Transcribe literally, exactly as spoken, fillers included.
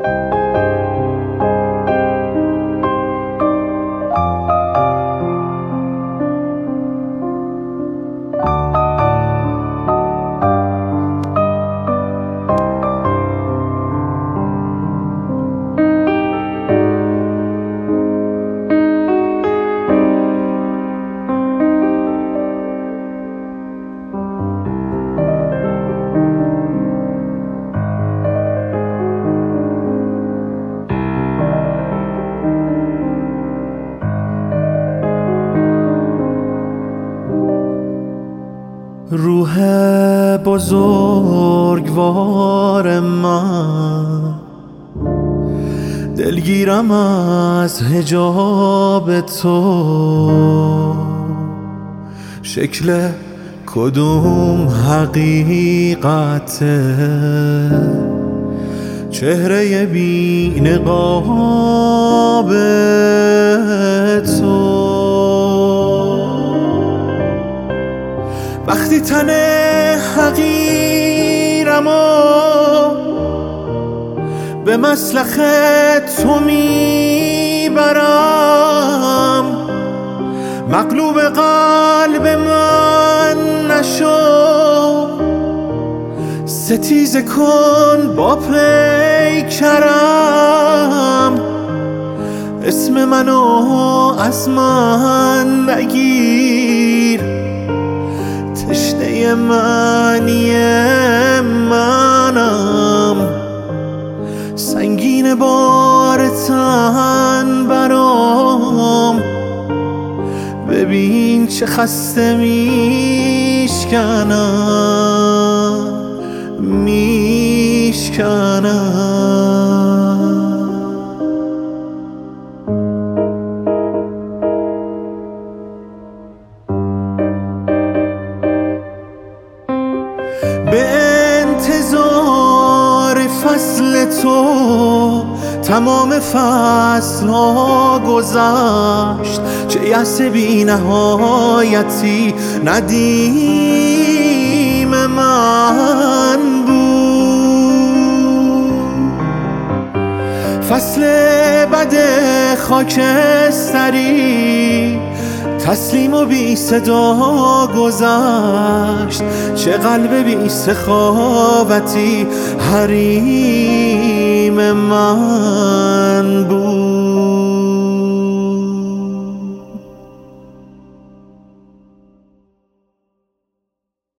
روح بزرگوار من، دلگیرم از حجاب تو. شکل کدوم حقیقته؟ چهره بی نقاب تو. وقتی تن حقیرم و به مسلخ تو میبرم، مغلوب قلب من نشو، ستیزه کن با پیکرم، اسم منو از من نگیر، تشنه معنی منم، سنگین بار تن برام، ببین چه خسته میشکنم میشکنم. به انتظار فصل تو تمام فصل ها گذشت، چه یأس بی نهایتی ندیم من بود. فصل بد خاکستری تسلیم و بی صدا گذشت، چه قلب بی سخاوتی حریم من بود.